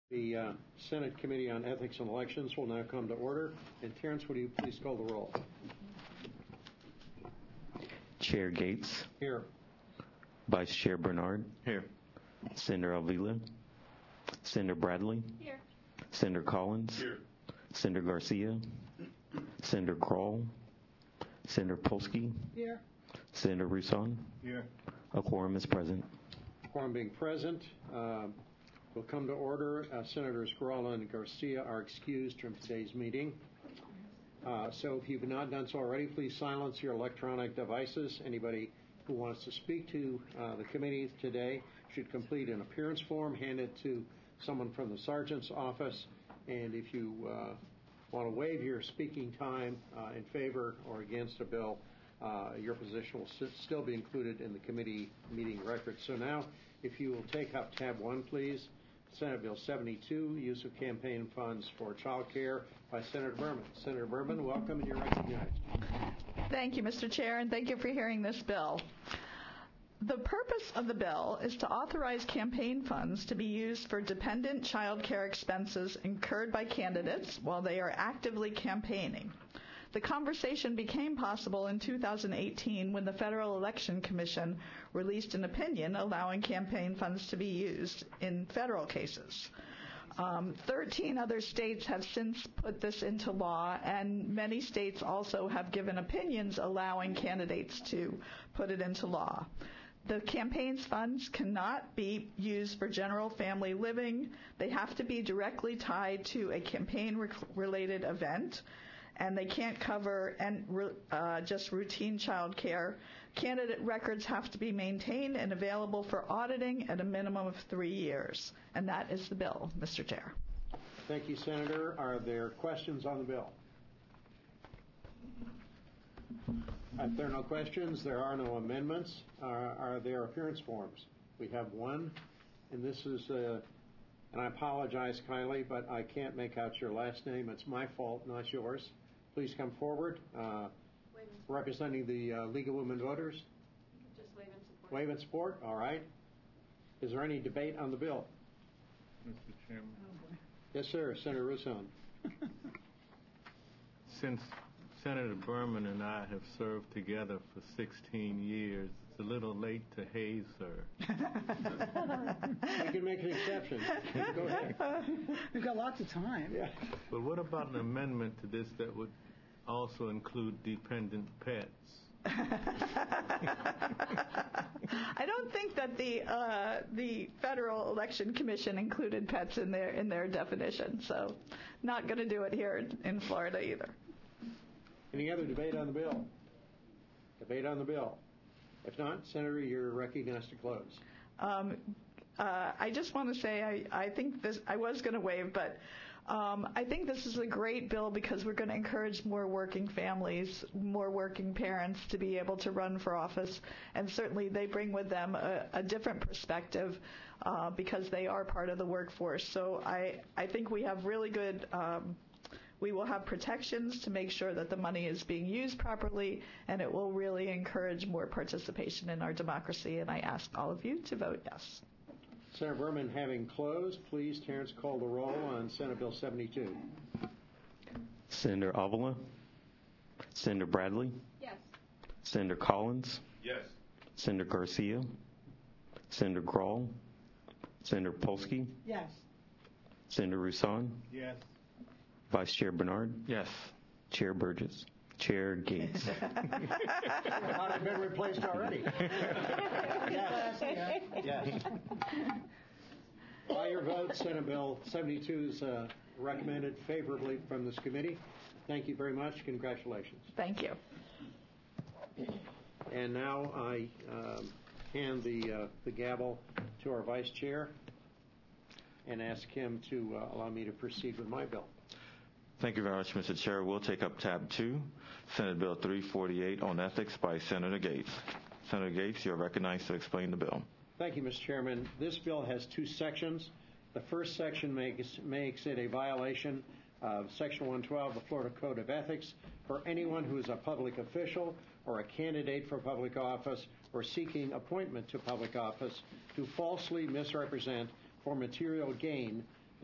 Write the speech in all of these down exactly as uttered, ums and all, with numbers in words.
The uh, Senate Committee on Ethics and Elections will now come to order. And Terrence, would you please call the roll? Chair Gates. Here. Vice Chair Bernard. Here. Senator Avila. Senator Bradley. Here. Senator Collins. Here. Senator Garcia. Senator Kroll. Senator Polsky. Here. Senator Rousson. Here. A quorum is present. Quorum being present, uh, will come to order. Uh, Senators Grolla and Garcia are excused from today's meeting. Uh, so if you've not done so already, please silence your electronic devices. Anybody who wants to speak to uh, the committee today should complete an appearance form, hand it to someone from the sergeant's office, and if you uh, want to waive your speaking time uh, in favor or against a bill, uh, your position will st- still be included in the committee meeting record. So now, if you will take up tab one, please. Senate Bill seventy-two, use of campaign funds for child care, by Senator Berman. Senator Berman, welcome, and you're recognized. Thank you, Mister Chair, and thank you for hearing this bill. The purpose of the bill is to authorize campaign funds to be used for dependent child care expenses incurred by candidates while they are actively campaigning. The conversation became possible in two thousand eighteen when the Federal Election Commission released an opinion allowing campaign funds to be used in federal cases. Um, thirteen other states have since put this into law, and many states also have given opinions allowing candidates to put it into law. The campaign's funds cannot be used for general family living. They have to be directly tied to a campaign-related event, and they can't cover and uh, just routine child care. Candidate records have to be maintained and available for auditing at a minimum of three years. And that is the bill, Mister Chair. Thank you, Senator. Are there questions on the bill? If there are no questions, there are no amendments. Are, are there appearance forms? We have one, and this is, uh, and I apologize, Kylie, but I can't make out your last name. It's my fault, not yours. Please come forward. Uh, representing the uh, League of Women Voters. Just wave and support. Wave and support, all right. Is there any debate on the bill? Mister Chairman. Oh, Yes, sir. Senator Rousson. Since Senator Berman and I have served together for sixteen years, it's a little late to haze her. We can make an exception. Go ahead. We've got lots of time. Yeah. But what about an amendment to this that would also include dependent pets? I don't think that the uh, the Federal Election Commission included pets in their in their definition, so not going to do it here in, in Florida either. Any other debate on the bill? Debate on the bill. If not, Senator, you're recognized to close. Um, uh, I just want to say I, I think this, I was going to waive, but um, I think this is a great bill because we're going to encourage more working families, more working parents to be able to run for office. And certainly they bring with them a, a different perspective uh, because they are part of the workforce. So I, I think we have really good um, we will have protections to make sure that the money is being used properly, and it will really encourage more participation in our democracy, and I ask all of you to vote yes. Senator Berman, having closed, please, Terrence, call the roll on Senate Bill seventy-two. Senator Avila. Senator Bradley. Yes. Senator Collins. Yes. Senator Garcia. Senator Kroll. Senator Polsky. Yes. Senator Rousson. Yes. Vice Chair Bernard. Yes. Chair Burgess. Chair Gates. I thought I'd been replaced already. Yes. Yes. By your vote, Senate Bill seventy-two is uh, recommended favorably from this committee. Thank you very much. Congratulations. Thank you. And now I um, hand the uh, the gavel to our vice chair and ask him to uh, allow me to proceed with my bill. Thank you very much, Mister Chair. We'll take up tab two, Senate Bill three forty-eight on ethics by Senator Gates. Senator Gates, you're recognized to explain the bill. Thank you, Mister Chairman. This bill has two sections. The first section makes, makes it a violation of Section one twelve of the Florida Code of Ethics for anyone who is a public official or a candidate for public office or seeking appointment to public office to falsely misrepresent for material gain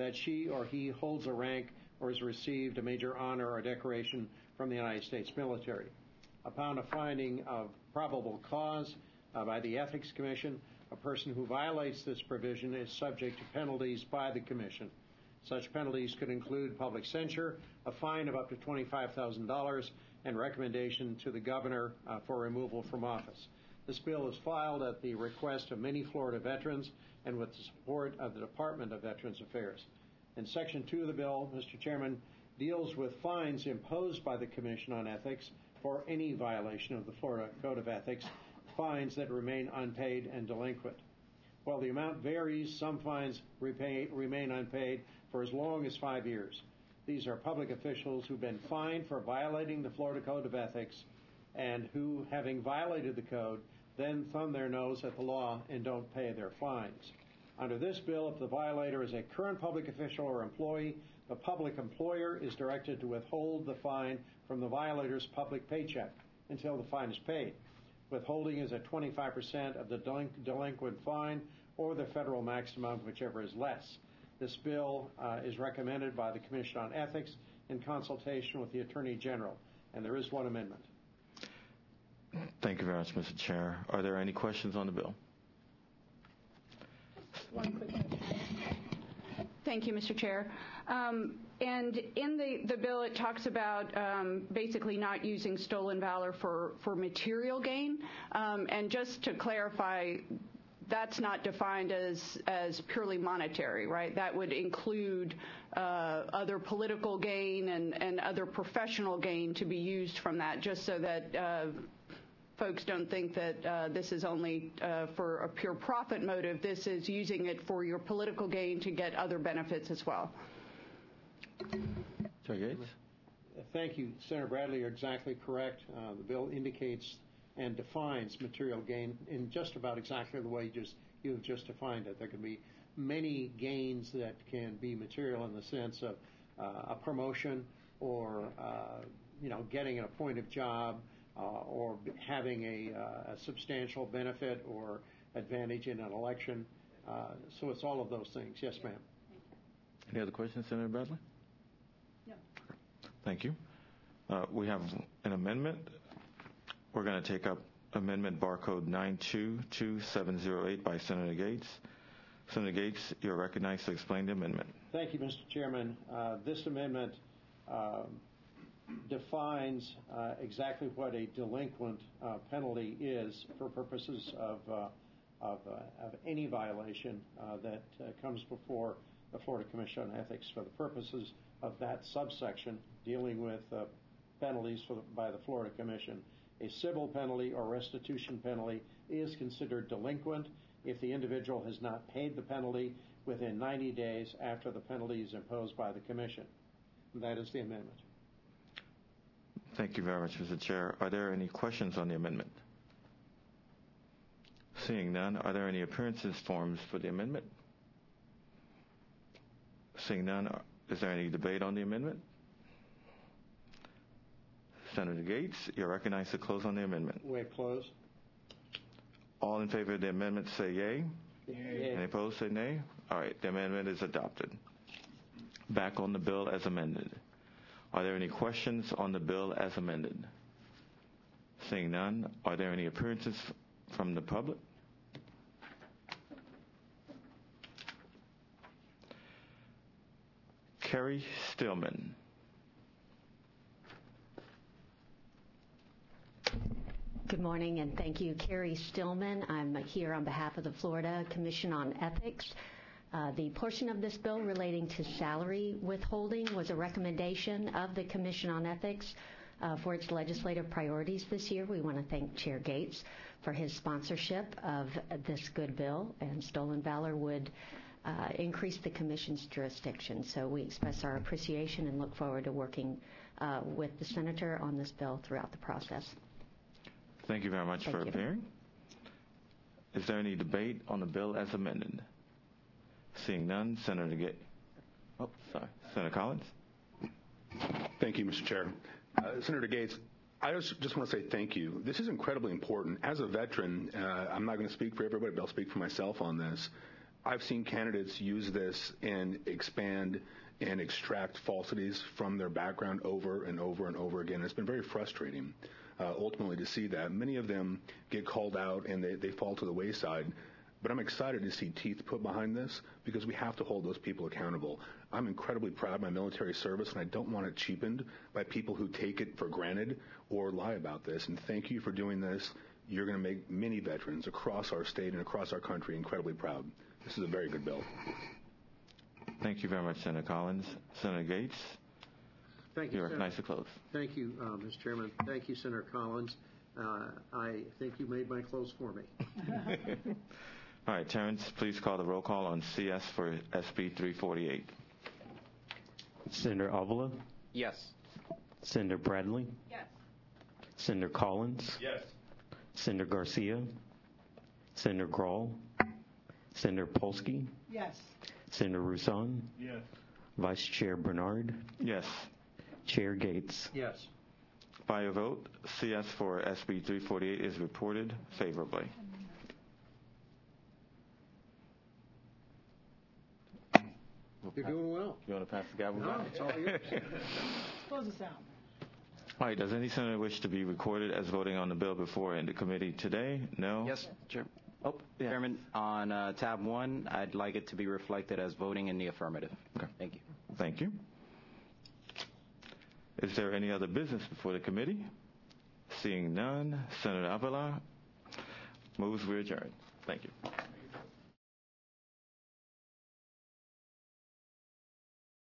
that she or he holds a rank or has received a major honor or decoration from the United States military. Upon a finding of probable cause uh, by the Ethics Commission, a person who violates this provision is subject to penalties by the Commission. Such penalties could include public censure, a fine of up to twenty-five thousand dollars, and recommendation to the governor uh, for removal from office. This bill is filed at the request of many Florida veterans and with the support of the Department of Veterans Affairs. In Section two of the bill, Mister Chairman, deals with fines imposed by the Commission on Ethics for any violation of the Florida Code of Ethics, fines that remain unpaid and delinquent. While the amount varies, some fines repay, remain unpaid for as long as five years. These are public officials who've been fined for violating the Florida Code of Ethics and who, having violated the code, then thumb their nose at the law and don't pay their fines. Under this bill, if the violator is a current public official or employee, the public employer is directed to withhold the fine from the violator's public paycheck until the fine is paid. Withholding is at twenty-five percent of the delin- delinquent fine or the federal maximum, whichever is less. This bill uh, is recommended by the Commission on Ethics in consultation with the Attorney General, and there is one amendment. Thank you very much, Mister Chair. Are there any questions on the bill? One quick question. Thank you, Mister Chair. Um, and in the, the bill, it talks about um, basically not using stolen valor for, for material gain. Um, and just to clarify, that's not defined as, as purely monetary, right? That would include uh, other political gain and, and other professional gain to be used from that, just so that uh, folks don't think that uh, this is only uh, for a pure profit motive. This is using it for your political gain to get other benefits as well. Chair Gates? Thank you, Senator Bradley. You're exactly correct. Uh, the bill indicates and defines material gain in just about exactly the way you just you've just defined it. There can be many gains that can be material in the sense of uh, a promotion or uh, you know getting an appointed job uh, or having a, uh, a substantial benefit or advantage in an election. Uh, so it's all of those things. Yes, ma'am. Any other questions, Senator Bradley? No. Thank you. Uh, we have an amendment. We're going to take up Amendment Barcode nine two two seven zero eight by Senator Gates. Senator Gates, you're recognized to explain the amendment. Thank you, Mister Chairman. Uh, this amendment uh, defines uh, exactly what a delinquent uh, penalty is for purposes of, uh, of, uh, of any violation uh, that uh, comes before the Florida Commission on Ethics for the purposes of that subsection dealing with uh, penalties for the, by the Florida Commission. A civil penalty or restitution penalty is considered delinquent if the individual has not paid the penalty within ninety days after the penalty is imposed by the Commission. And that is the amendment. Thank you very much, Mister Chair. Are there any questions on the amendment? Seeing none, are there any appearances forms for the amendment? Seeing none, is there any debate on the amendment? Senator Gates, you're recognized to close on the amendment. Waive close. All in favor of the amendment say yea. Yay. Any opposed say nay. All right, the amendment is adopted. Back on the bill as amended. Are there any questions on the bill as amended? Seeing none, are there any appearances from the public? Carrie Stillman. Good morning, and thank you. Carrie Stillman. I'm here on behalf of the Florida Commission on Ethics. Uh, the portion of this bill relating to salary withholding was a recommendation of the Commission on Ethics uh, for its legislative priorities this year. We want to thank Chair Gates for his sponsorship of this good bill, and stolen valor would uh, increase the Commission's jurisdiction. So we express our appreciation and look forward to working uh, with the Senator on this bill throughout the process. Thank you very much Thank for you. appearing. Is there any debate on the bill as amended? Seeing none, Senator Gates. Oh, sorry. Senator Collins. Thank you, Mister Chair. Uh, Senator Gates, I just, just want to say thank you. This is incredibly important. As a veteran, uh, I'm not going to speak for everybody, but I'll speak for myself on this. I've seen candidates use this and expand and extract falsities from their background over and over and over again. It's been very frustrating, uh, ultimately, to see that. Many of them get called out and they, they fall to the wayside. But I'm excited to see teeth put behind this because we have to hold those people accountable. I'm incredibly proud of my military service, and I don't want it cheapened by people who take it for granted or lie about this. And thank you for doing this. You're going to make many veterans across our state and across our country incredibly proud. This is a very good bill. Thank you very much, Senator Collins. Senator Gates, Thank you, you're Senator. nice to close. Thank you, uh, Mister Chairman. Thank you, Senator Collins. Uh, I think you made my close for me. All right, Terrence, please call the roll call on C S for S B three forty-eight. Senator Avila, Yes. Senator Bradley, Yes. Senator Collins, Yes. Senator Garcia, Senator Grawl, Senator Polsky, Yes. Senator Roussan, Yes. Vice Chair Bernard, Yes. Chair Gates. Yes. By a vote, C S for S B three forty-eight is reported favorably. You're doing well. You want to pass the gavel No, back? it's all yours. Close us out. All right, does any senator wish to be recorded as voting on the bill before in the committee today? No? Yes, Chair. Oh, Chairman, on uh, tab one, I'd like it to be reflected as voting in the affirmative. Okay. Thank you. Thank you. Is there any other business before the committee? Seeing none, Senator Avila moves we adjourn. Thank you.